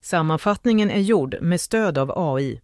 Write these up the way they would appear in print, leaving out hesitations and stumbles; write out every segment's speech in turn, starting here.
Sammanfattningen är gjord med stöd av AI.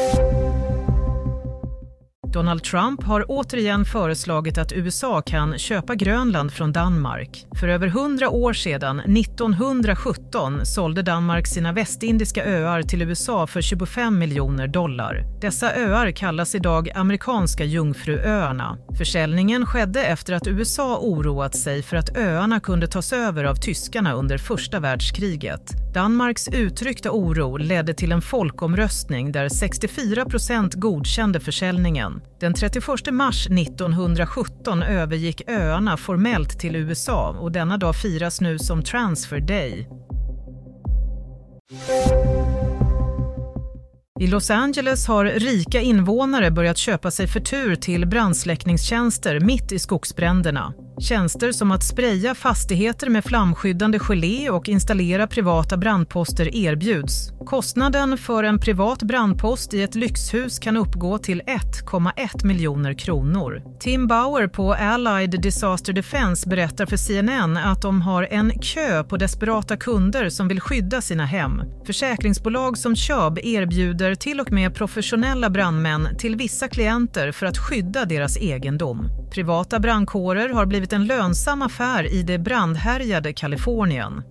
Donald Trump har återigen föreslagit att USA kan köpa Grönland från Danmark. För över 100 år sedan, 1917, sålde Danmark sina västindiska öar till USA för $25 miljoner. Dessa öar kallas idag amerikanska Jungfruöarna. Försäljningen skedde efter att USA oroat sig för att öarna kunde tas över av tyskarna under första världskriget. Danmarks uttryckta oro ledde till en folkomröstning där 64% godkände försäljningen. Den 31 mars 1917 övergick öarna formellt till USA och denna dag firas nu som Transfer Day. I Los Angeles har rika invånare börjat köpa sig förtur till brandsläckningstjänster mitt i skogsbränderna. Tjänster som att spraya fastigheter med flamskyddande gelé och installera privata brandposter erbjuds. Kostnaden för en privat brandpost i ett lyxhus kan uppgå till 1,1 miljoner kronor. Tim Bauer på Allied Disaster Defense berättar för CNN att de har en kö på desperata kunder som vill skydda sina hem. Försäkringsbolag som Chubb erbjuder till och med professionella brandmän till vissa klienter för att skydda deras egendom. Privata brandkårer har blivit en lönsam affär i det brandhärjade Kalifornien.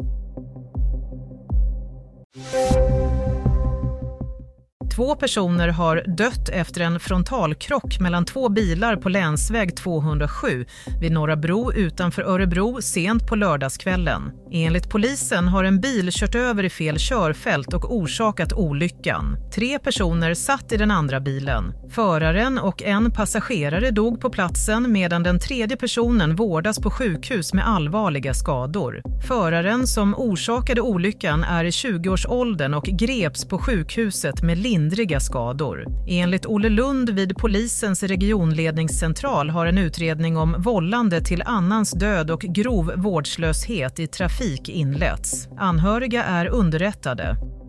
2 personer har dött efter en frontalkrock mellan 2 bilar på länsväg 207 vid Norra Bro utanför Örebro sent på lördagskvällen. Enligt polisen har en bil kört över i fel körfält och orsakat olyckan. 3 personer satt i den andra bilen. Föraren och en passagerare dog på platsen medan den 3:e personen vårdas på sjukhus med allvarliga skador. Föraren som orsakade olyckan är i 20-årsåldern och greps på sjukhuset med lindriga skador. Enligt Olle Lund vid polisens regionledningscentral har en utredning om vållande till annans död och grov vårdslöshet i trafik inletts. Anhöriga är underrättade.